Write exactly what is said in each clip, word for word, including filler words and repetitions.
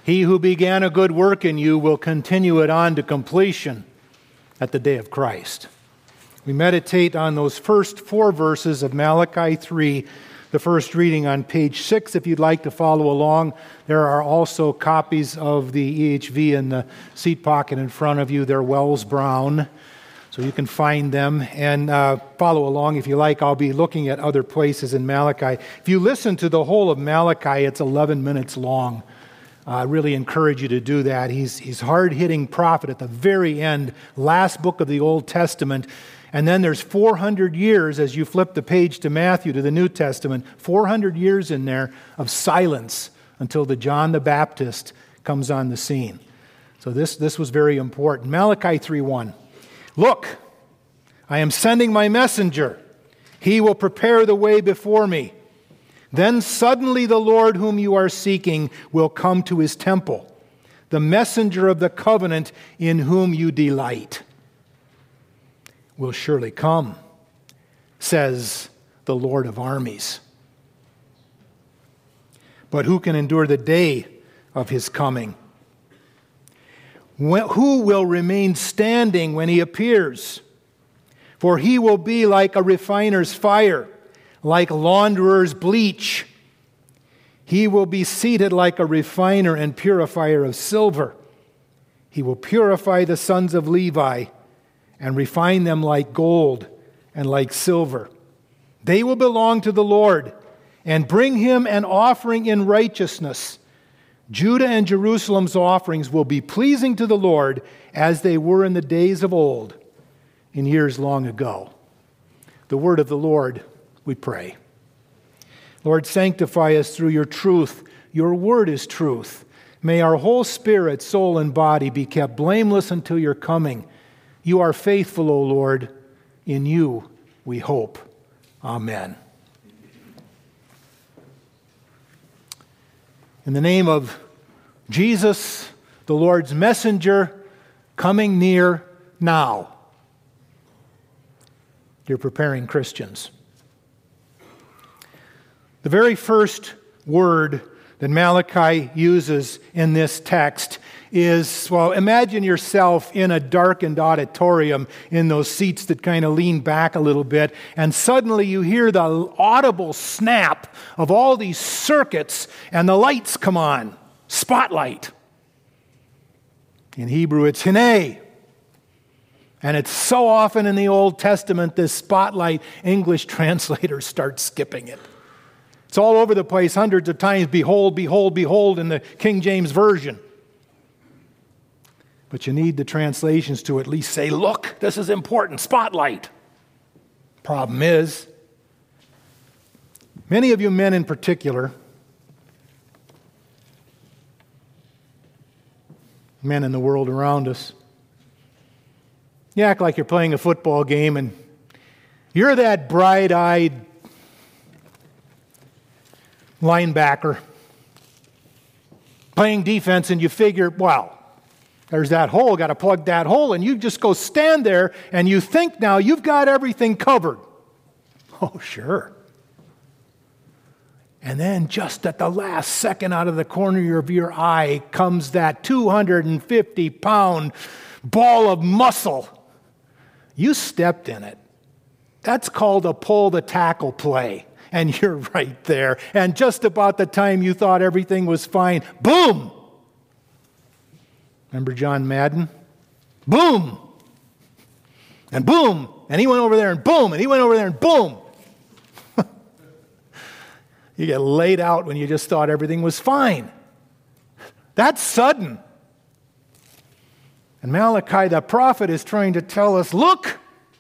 He who began a good work in you will continue it on to completion at the day of Christ. We meditate on those first four verses of Malachi three, the first reading on page six. If you'd like to follow along, there are also copies of the E H V in the seat pocket in front of you. They're Wells Brown, so you can find them and uh, follow along if you like. I'll be looking at other places in Malachi. If you listen to the whole of Malachi, it's eleven minutes long. I really encourage you to do that. He's he's hard-hitting prophet at the very end, last book of the Old Testament. And then there's four hundred years, as you flip the page to Matthew, to the New Testament, four hundred years in there of silence until the John the Baptist comes on the scene. So this, this was very important. Malachi three one. Look, I am sending my messenger. He will prepare the way before me. Then suddenly the Lord whom you are seeking will come to his temple, the messenger of the covenant in whom you delight will surely come, says the Lord of armies. But who can endure the day of his coming? Who will remain standing when he appears? For he will be like a refiner's fire, like launderer's bleach. He will be seated like a refiner and purifier of silver. He will purify the sons of Levi and refine them like gold and like silver. They will belong to the Lord and bring him an offering in righteousness. Judah and Jerusalem's offerings will be pleasing to the Lord as they were in the days of old, in years long ago. The word of the Lord, we pray. Lord, sanctify us through your truth. Your word is truth. May our whole spirit, soul, and body be kept blameless until your coming. You are faithful, O Lord. In you we hope. Amen. In the name of Jesus, the Lord's messenger, coming near now. Dear preparing Christians, the very first word that Malachi uses in this text is, well, imagine yourself in a darkened auditorium in those seats that kind of lean back a little bit, and suddenly you hear the audible snap of all these circuits, and the lights come on. Spotlight. In Hebrew, it's hine. And it's so often in the Old Testament, this spotlight, English translators start skipping it. It's all over the place, hundreds of times, behold, behold, behold, in the King James Version. But you need the translations to at least say, look, this is important, spotlight. Problem is, many of you men in particular, men in the world around us, you act like you're playing a football game and you're that bright-eyed linebacker playing defense, and you figure, well, there's that hole, got to plug that hole, and you just go stand there and you think now you've got everything covered. Oh, sure. And then just at the last second, out of the corner of your eye comes that two hundred fifty pound ball of muscle. You stepped in it. That's called a pull the tackle play. And you're right there. And just about the time you thought everything was fine, boom! Remember John Madden? Boom! And boom! And he went over there and boom! And he went over there and boom! You get laid out when you just thought everything was fine. That's sudden. And Malachi the prophet is trying to tell us, look!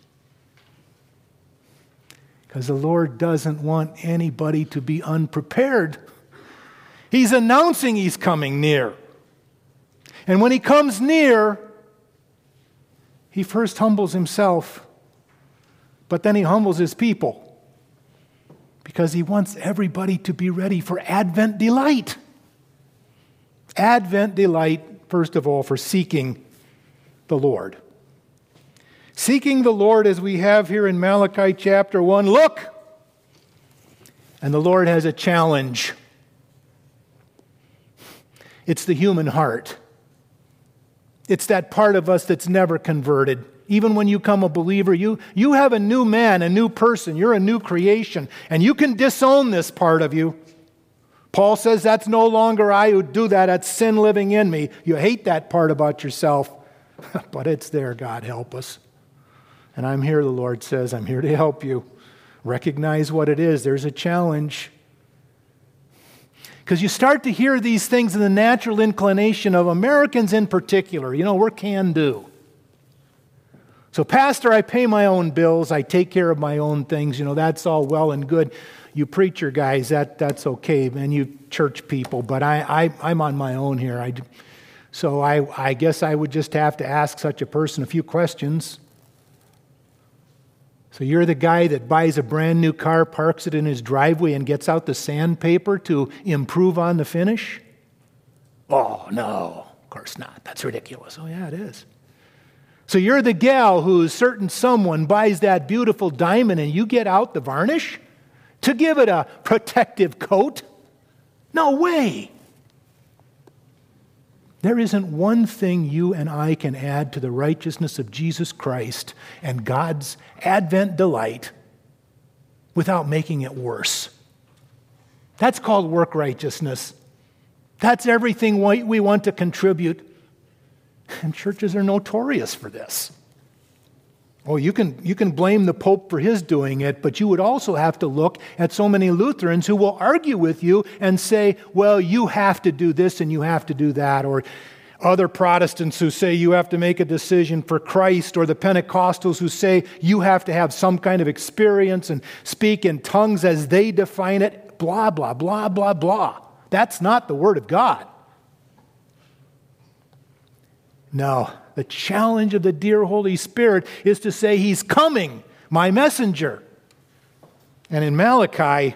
Because the Lord doesn't want anybody to be unprepared. He's announcing he's coming near. And when he comes near, he first humbles himself, but then he humbles his people. Because he wants everybody to be ready for Advent delight. Advent delight, first of all, for seeking the Lord. Seeking the Lord, as we have here in Malachi chapter one, look! And the Lord has a challenge. It's the human heart. It's that part of us that's never converted. Even when you become a believer, you, you have a new man, a new person. You're a new creation. And you can disown this part of you. Paul says, that's no longer I who do that. That's sin living in me. You hate that part about yourself. But it's there, God help us. And I'm here, the Lord says, I'm here to help you. Recognize what it is. There's a challenge. Because you start to hear these things in the natural inclination of Americans in particular. You know, we're can-do. So, Pastor, I pay my own bills. I take care of my own things. You know, that's all well and good. You preacher guys, that that's okay. And you church people. But I, I, I'm on my own here. I, so I, I guess I would just have to ask such a person a few questions. So you're the guy that buys a brand new car, parks it in his driveway, and gets out the sandpaper to improve on the finish? Oh, no, of course not. That's ridiculous. Oh, yeah, it is. So you're the gal whose certain someone buys that beautiful diamond and you get out the varnish to give it a protective coat? No way. There isn't one thing you and I can add to the righteousness of Jesus Christ and God's Advent delight without making it worse. That's called work righteousness. That's everything we want to contribute. And churches are notorious for this. Oh, you can, you can blame the Pope for his doing it, but you would also have to look at so many Lutherans who will argue with you and say, well, you have to do this and you have to do that, or other Protestants who say you have to make a decision for Christ, or the Pentecostals who say you have to have some kind of experience and speak in tongues as they define it, blah, blah, blah, blah, blah. That's not the Word of God. No. The challenge of the dear Holy Spirit is to say, He's coming, my messenger. And in Malachi,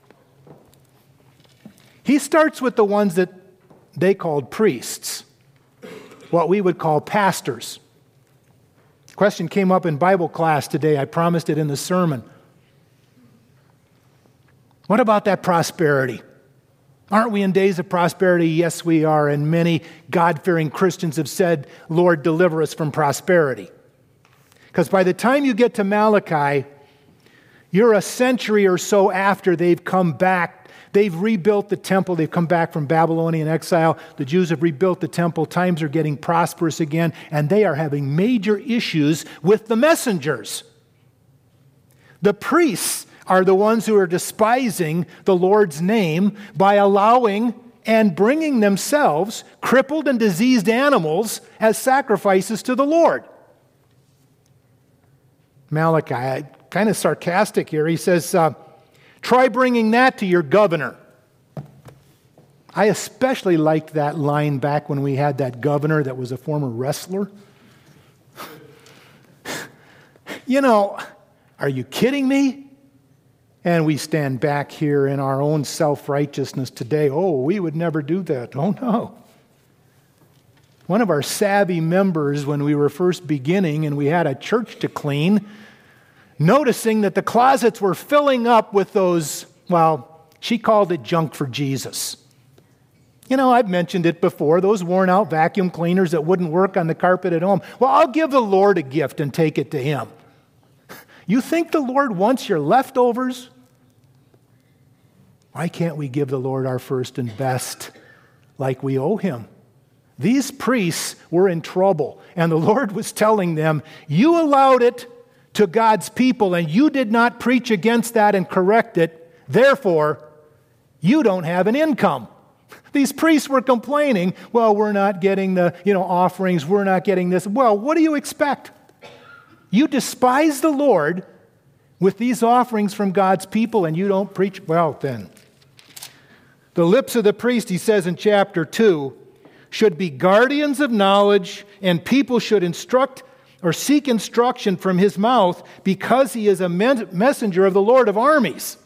he starts with the ones that they called priests, what we would call pastors. The question came up in Bible class today. I promised it in the sermon. What about that prosperity? Aren't we in days of prosperity? Yes, we are. And many God-fearing Christians have said, Lord, deliver us from prosperity. Because by the time you get to Malachi, you're a century or so after they've come back. They've rebuilt the temple. They've come back from Babylonian exile. The Jews have rebuilt the temple. Times are getting prosperous again. And they are having major issues with the messengers. The priests are the ones who are despising the Lord's name by allowing and bringing themselves crippled and diseased animals as sacrifices to the Lord. Malachi, kind of sarcastic here, he says, uh, try bringing that to your governor. I especially liked that line back when we had that governor that was a former wrestler. You know, are you kidding me? And we stand back here in our own self-righteousness today. Oh, we would never do that. Oh, no. One of our savvy members, when we were first beginning and we had a church to clean, noticing that the closets were filling up with those, well, she called it junk for Jesus. You know, I've mentioned it before, those worn-out vacuum cleaners that wouldn't work on the carpet at home. Well, I'll give the Lord a gift and take it to Him. You think the Lord wants your leftovers? Why can't we give the Lord our first and best like we owe Him? These priests were in trouble, and the Lord was telling them, you allowed it to God's people, and you did not preach against that and correct it. Therefore, you don't have an income. These priests were complaining, well, we're not getting the, you know, offerings, we're not getting this. Well, what do you expect? You despise the Lord with these offerings from God's people, and you don't preach. Well, then, the lips of the priest, he says in chapter two, should be guardians of knowledge, and people should instruct or seek instruction from his mouth, because he is a messenger of the Lord of armies.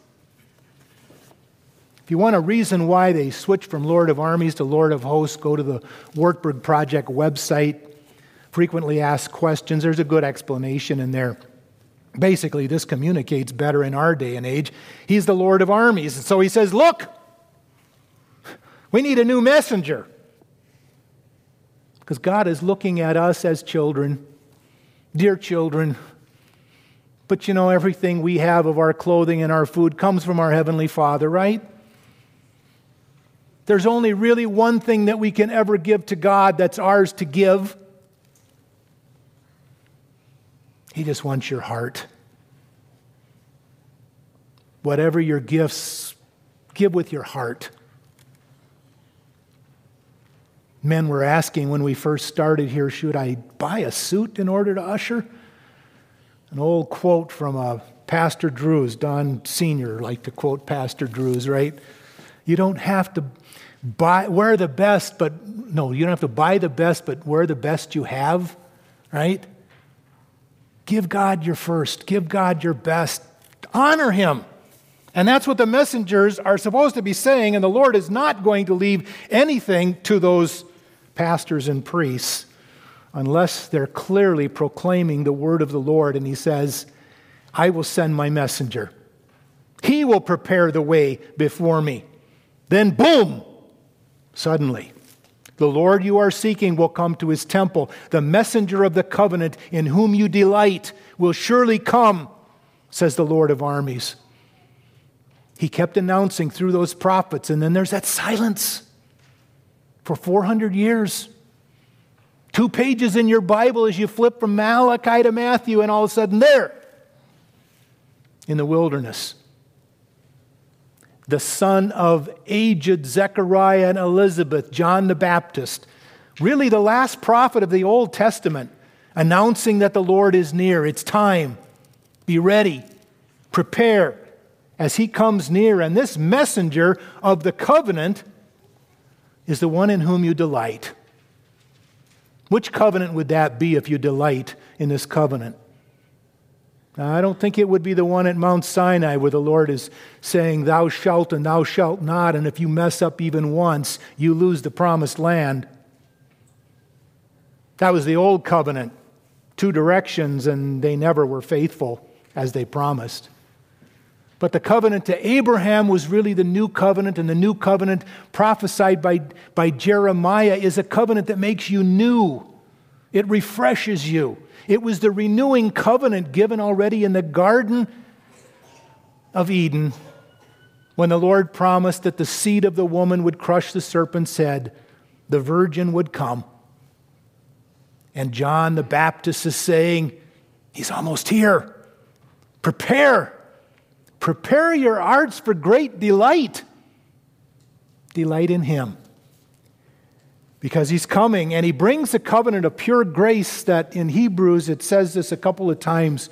If you want a reason why they switched from Lord of armies to Lord of hosts, go to the Wartburg Project website. Frequently asked questions. There's a good explanation in there. Basically, this communicates better in our day and age. He's the Lord of armies. And so he says, look, we need a new messenger. Because God is looking at us as children, dear children. But you know, everything we have of our clothing and our food comes from our Heavenly Father, right? There's only really one thing that we can ever give to God that's ours to give. He just wants your heart. Whatever your gifts, give with your heart. Men were asking when we first started here, should I buy a suit in order to usher? An old quote from a Pastor Drews, Don Senior liked to quote Pastor Drews, right? You don't have to buy, wear the best, but no, you don't have to buy the best, but wear the best you have, right? Give God your first. Give God your best. Honor Him. And that's what the messengers are supposed to be saying, and the Lord is not going to leave anything to those pastors and priests unless they're clearly proclaiming the word of the Lord. And He says, I will send my messenger. He will prepare the way before me. Then boom, suddenly, the Lord you are seeking will come to His temple. The messenger of the covenant in whom you delight will surely come, says the Lord of armies. He kept announcing through those prophets, and then there's that silence for four hundred years. Two pages in your Bible as you flip from Malachi to Matthew, and all of a sudden there, in the wilderness, the son of aged Zechariah and Elizabeth, John the Baptist, really the last prophet of the Old Testament, announcing that the Lord is near. It's time. Be ready. Prepare as He comes near. And this messenger of the covenant is the one in whom you delight. Which covenant would that be if you delight in this covenant? Now, I don't think it would be the one at Mount Sinai where the Lord is saying, thou shalt and thou shalt not, and if you mess up even once, you lose the promised land. That was the old covenant. Two directions, and they never were faithful as they promised. But the covenant to Abraham was really the new covenant, and the new covenant prophesied by, by Jeremiah is a covenant that makes you new. It refreshes you. It was the renewing covenant given already in the Garden of Eden when the Lord promised that the seed of the woman would crush the serpent's head, the virgin would come. And John the Baptist is saying, He's almost here. Prepare. Prepare your hearts for great delight. Delight in Him. Because He's coming, and He brings a covenant of pure grace that in Hebrews, it says this a couple of times,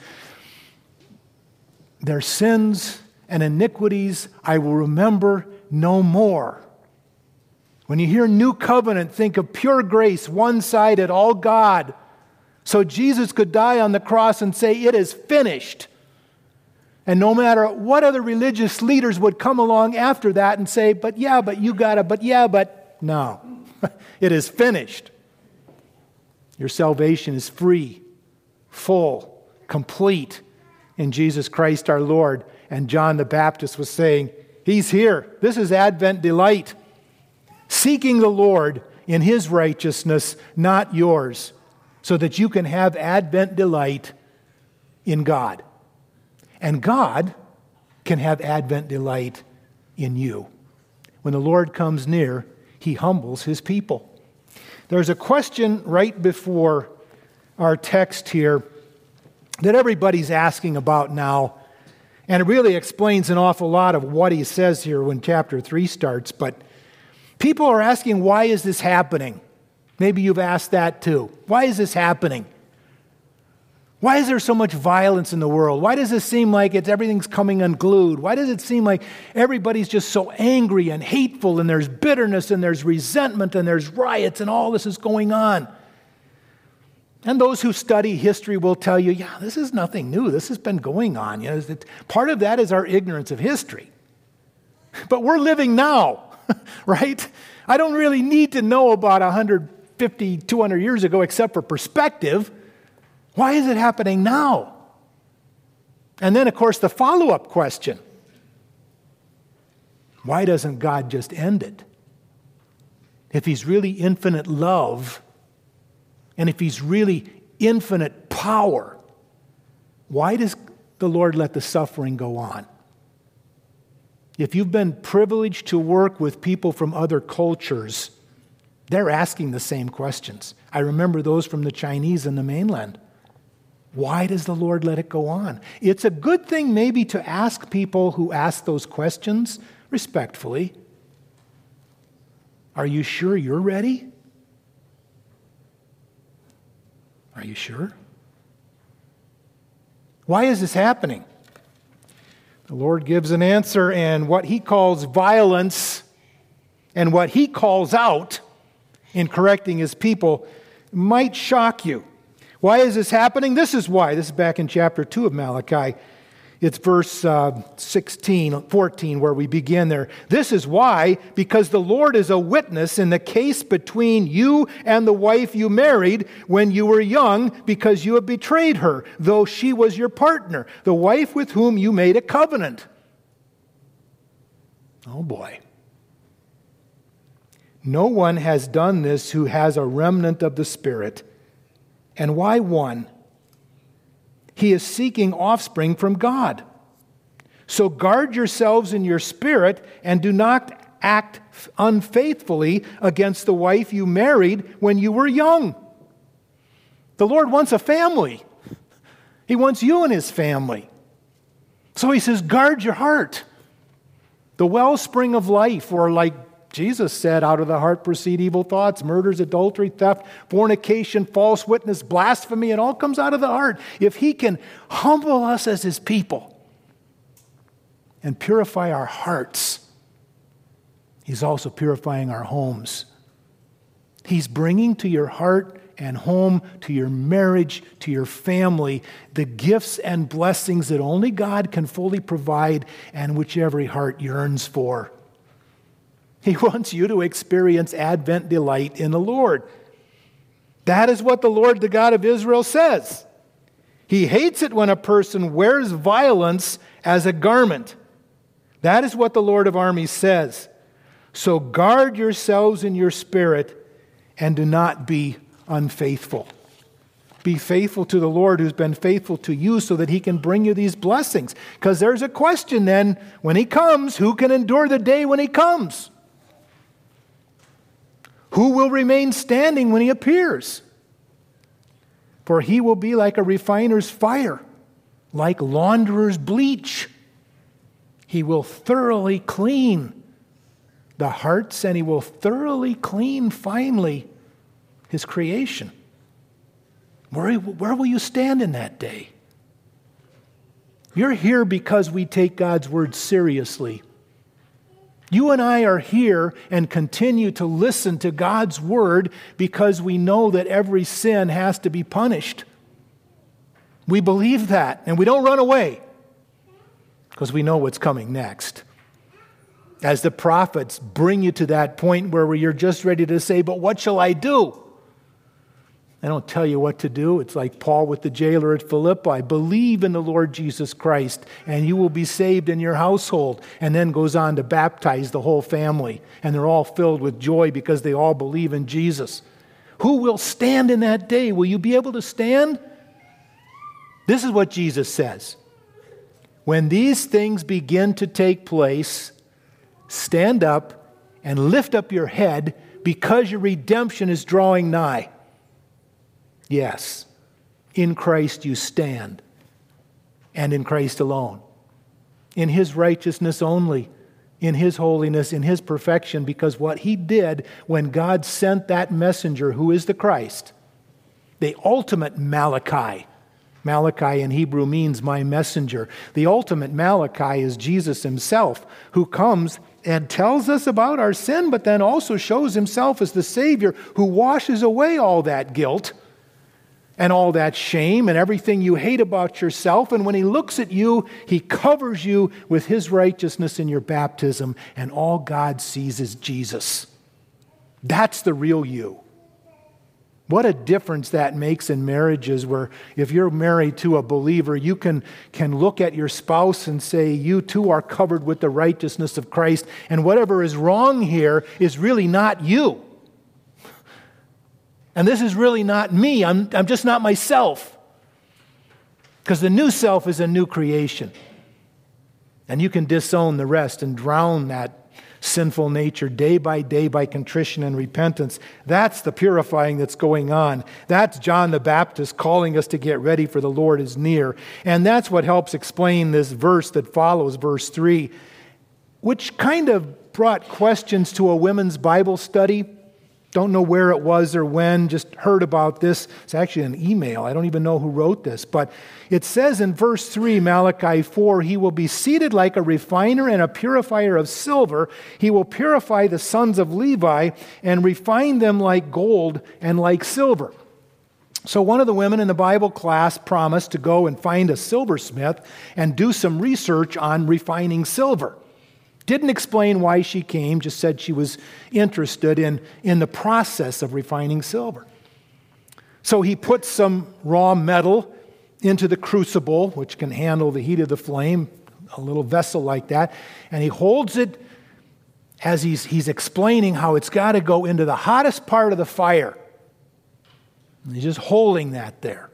their sins and iniquities I will remember no more. When you hear new covenant, think of pure grace, one-sided, all God. So Jesus could die on the cross and say, it is finished. And no matter what other religious leaders would come along after that and say, but yeah, but you gotta, but yeah, but no. It is finished. Your salvation is free, full, complete in Jesus Christ our Lord. And John the Baptist was saying, He's here. This is Advent delight. Seeking the Lord in His righteousness, not yours, so that you can have Advent delight in God. And God can have Advent delight in you. When the Lord comes near, He humbles His people. There's a question right before our text here that everybody's asking about now, and it really explains an awful lot of what he says here when chapter three starts. But people are asking, why is this happening? Maybe you've asked that too. Why is this happening? Why is there so much violence in the world? Why does it seem like it's everything's coming unglued? Why does it seem like everybody's just so angry and hateful, and there's bitterness and there's resentment and there's riots and all this is going on? And those who study history will tell you, yeah, this is nothing new. This has been going on. You know, part of that is our ignorance of history. But we're living now, right? I don't really need to know about one hundred fifty, two hundred years ago except for perspective. Why is it happening now? And then, of course, the follow-up question. Why doesn't God just end it? If He's really infinite love, and if He's really infinite power, why does the Lord let the suffering go on? If you've been privileged to work with people from other cultures, they're asking the same questions. I remember those from the Chinese in the mainland. Why does the Lord let it go on? It's a good thing maybe to ask people who ask those questions respectfully. Are you sure you're ready? Are you sure? Why is this happening? The Lord gives an answer, and what He calls violence and what He calls out in correcting His people might shock you. Why is this happening? This is why. This is back in chapter two of Malachi. It's verse uh, sixteen, fourteen, where we begin there. This is why, because the Lord is a witness in the case between you and the wife you married when you were young, because you have betrayed her, though she was your partner, the wife with whom you made a covenant. Oh boy. No one has done this who has a remnant of the Spirit. And why one? He is seeking offspring from God. So guard yourselves in your spirit and do not act unfaithfully against the wife you married when you were young. The Lord wants a family. He wants you and His family. So He says, guard your heart. The wellspring of life, or like Jesus said, out of the heart proceed evil thoughts, murders, adultery, theft, fornication, false witness, blasphemy. It all comes out of the heart. If He can humble us as His people and purify our hearts, He's also purifying our homes. He's bringing to your heart and home, to your marriage, to your family, the gifts and blessings that only God can fully provide and which every heart yearns for. He wants you to experience Advent delight in the Lord. That is what the Lord, the God of Israel, says. He hates it when a person wears violence as a garment. That is what the Lord of armies says. So guard yourselves in your spirit and do not be unfaithful. Be faithful to the Lord who's been faithful to you so that He can bring you these blessings. Because there's a question then, when He comes, who can endure the day when He comes? Who will remain standing when He appears? For He will be like a refiner's fire, like launderer's bleach. He will thoroughly clean the hearts, and He will thoroughly clean finally His creation. Where, where will you stand in that day? You're here because we take God's word seriously. You and I are here and continue to listen to God's word because we know that every sin has to be punished. We believe that, and we don't run away because we know what's coming next. As the prophets bring you to that point where you're just ready to say, but what shall I do? I don't tell you what to do. It's like Paul with the jailer at Philippi. Believe in the Lord Jesus Christ, and you will be saved in your household. And then goes on to baptize the whole family. And they're all filled with joy because they all believe in Jesus. Who will stand in that day? Will you be able to stand? This is what Jesus says. When these things begin to take place, stand up and lift up your head because your redemption is drawing nigh. Yes, in Christ you stand, and in Christ alone. In His righteousness only, in His holiness, in His perfection, because what He did when God sent that messenger, who is the Christ, the ultimate Malachi. Malachi in Hebrew means my messenger. The ultimate Malachi is Jesus Himself, who comes and tells us about our sin, but then also shows Himself as the Savior who washes away all that guilt and all that shame and everything you hate about yourself. And when He looks at you, He covers you with His righteousness in your baptism, and all God sees is Jesus. That's the real you. What a difference that makes in marriages, where if you're married to a believer, you can, can look at your spouse and say, you too are covered with the righteousness of Christ, and whatever is wrong here is really not you. And this is really not me. I'm, I'm just not myself. Because the new self is a new creation. And you can disown the rest and drown that sinful nature day by day by contrition and repentance. That's the purifying that's going on. That's John the Baptist calling us to get ready, for the Lord is near. And that's what helps explain this verse that follows, verse three, which kind of brought questions to a women's Bible study. Don't know where it was or when, just heard about this. It's actually an email. I don't even know who wrote this. But it says in verse three, Malachi four, he will be seated like a refiner and a purifier of silver. He will purify the sons of Levi and refine them like gold and like silver. So one of the women in the Bible class promised to go and find a silversmith and do some research on refining silver. Didn't explain why she came, just said she was interested in, in the process of refining silver. So he puts some raw metal into the crucible, which can handle the heat of the flame, a little vessel like that, and he holds it as he's, he's explaining how it's got to go into the hottest part of the fire. And he's just holding that there.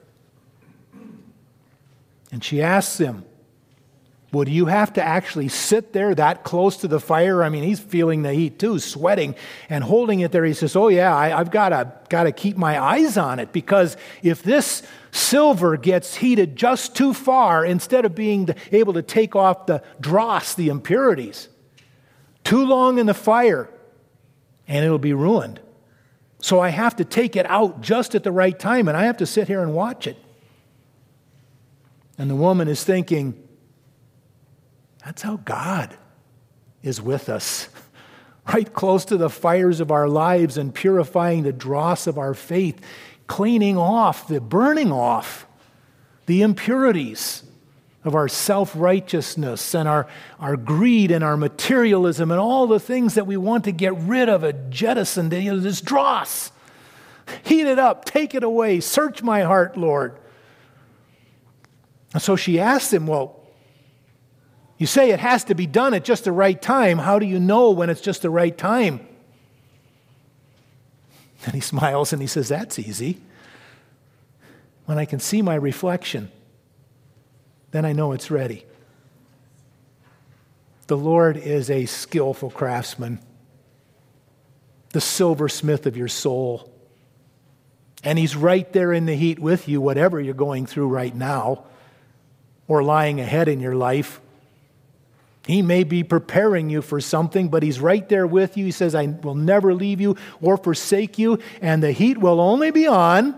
And she asks him, would you have to actually sit there that close to the fire? I mean, he's feeling the heat too, sweating and holding it there. He says, oh yeah, I, I've got to got to keep my eyes on it, because if this silver gets heated just too far, instead of being able to take off the dross, the impurities, too long in the fire, and it'll be ruined. So I have to take it out just at the right time, and I have to sit here and watch it. And the woman is thinking, that's how God is with us, right close to the fires of our lives and purifying the dross of our faith, cleaning off, the burning off the impurities of our self-righteousness and our, our greed and our materialism and all the things that we want to get rid of and jettison, you know, this dross. Heat it up, take it away, search my heart, Lord. And so she asked him, well, you say it has to be done at just the right time. How do you know when it's just the right time? And he smiles and he says, that's easy. When I can see my reflection, then I know it's ready. The Lord is a skillful craftsman, the silversmith of your soul. And he's right there in the heat with you, whatever you're going through right now or lying ahead in your life. He may be preparing you for something, but he's right there with you. He says, I will never leave you or forsake you, and the heat will only be on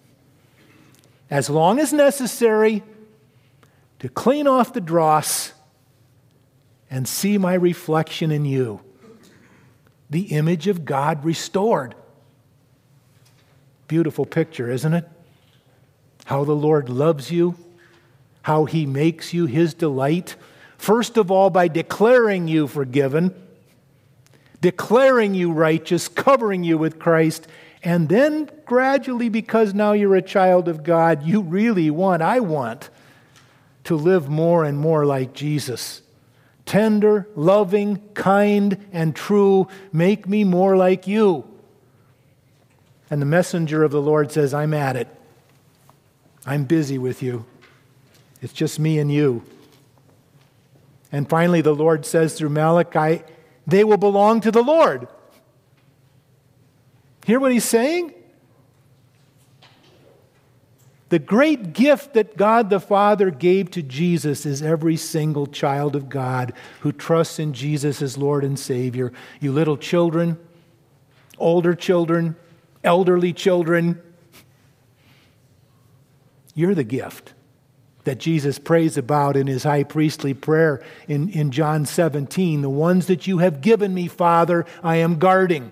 as long as necessary to clean off the dross and see my reflection in you, the image of God restored. Beautiful picture, isn't it? How the Lord loves you, how he makes you his delight. First of all, by declaring you forgiven, declaring you righteous, covering you with Christ, and then gradually, because now you're a child of God, you really want, I want, to live more and more like Jesus. Tender, loving, kind, and true, make me more like you. And the messenger of the Lord says, I'm at it. I'm busy with you. It's just me and you. And finally, the Lord says through Malachi, they will belong to the Lord. Hear what he's saying? The great gift that God the Father gave to Jesus is every single child of God who trusts in Jesus as Lord and Savior. You little children, older children, elderly children, you're the gift that Jesus prays about in his high priestly prayer in, in John seventeen. The ones that you have given me, Father, I am guarding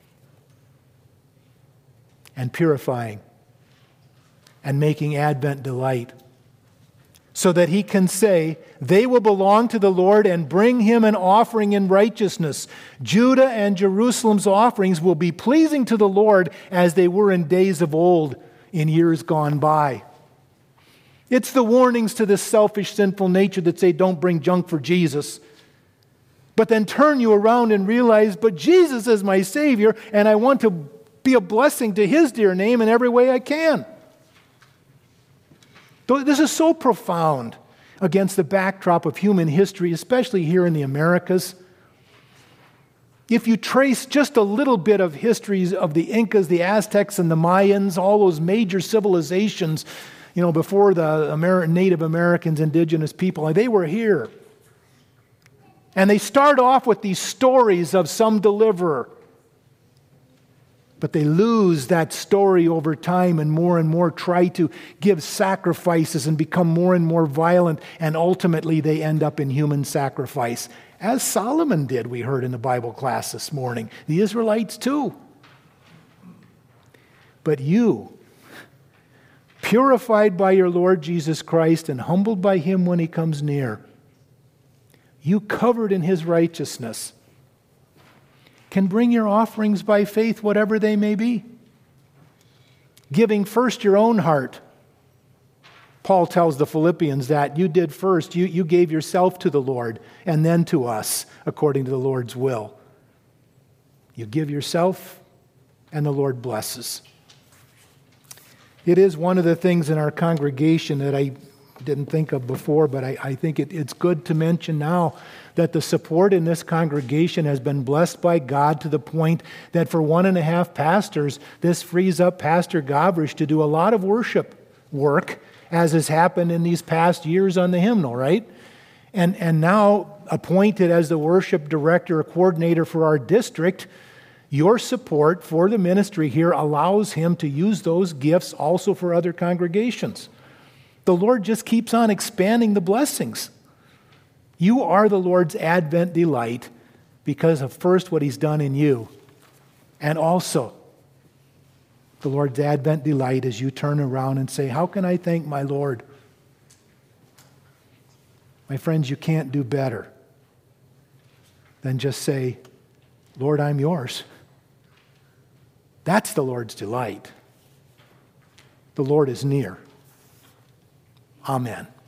and purifying and making Advent delight, so that he can say, they will belong to the Lord and bring him an offering in righteousness. Judah and Jerusalem's offerings will be pleasing to the Lord as they were in days of old, in years gone by. It's the warnings to this selfish, sinful nature that say, don't bring junk for Jesus. But then turn you around and realize, but Jesus is my Savior, and I want to be a blessing to His dear name in every way I can. This is so profound against the backdrop of human history, especially here in the Americas. If you trace just a little bit of histories of the Incas, the Aztecs, and the Mayans, all those major civilizations, you know, before the Amer- Native Americans, indigenous people, they were here. And they start off with these stories of some deliverer. But they lose that story over time and more and more try to give sacrifices and become more and more violent. And ultimately they end up in human sacrifice. As Solomon did, we heard in the Bible class this morning. The Israelites too. But you, purified by your Lord Jesus Christ and humbled by Him when He comes near, you covered in His righteousness, can bring your offerings by faith, whatever they may be. Giving first your own heart. Paul tells the Philippians that you did first. You, you gave yourself to the Lord and then to us, according to the Lord's will. You give yourself and the Lord blesses. It is one of the things in our congregation that I didn't think of before, but I, I think it, it's good to mention now that the support in this congregation has been blessed by God to the point that for one and a half pastors, this frees up Pastor Gavrish to do a lot of worship work, as has happened in these past years on the hymnal, right? And, and now appointed as the worship director or coordinator for our district, your support for the ministry here allows him to use those gifts also for other congregations. The Lord just keeps on expanding the blessings. You are the Lord's Advent delight because of first what He's done in you, and also the Lord's Advent delight as you turn around and say, how can I thank my Lord? My friends, you can't do better than just say, Lord, I'm yours. That's the Lord's delight. The Lord is near. Amen.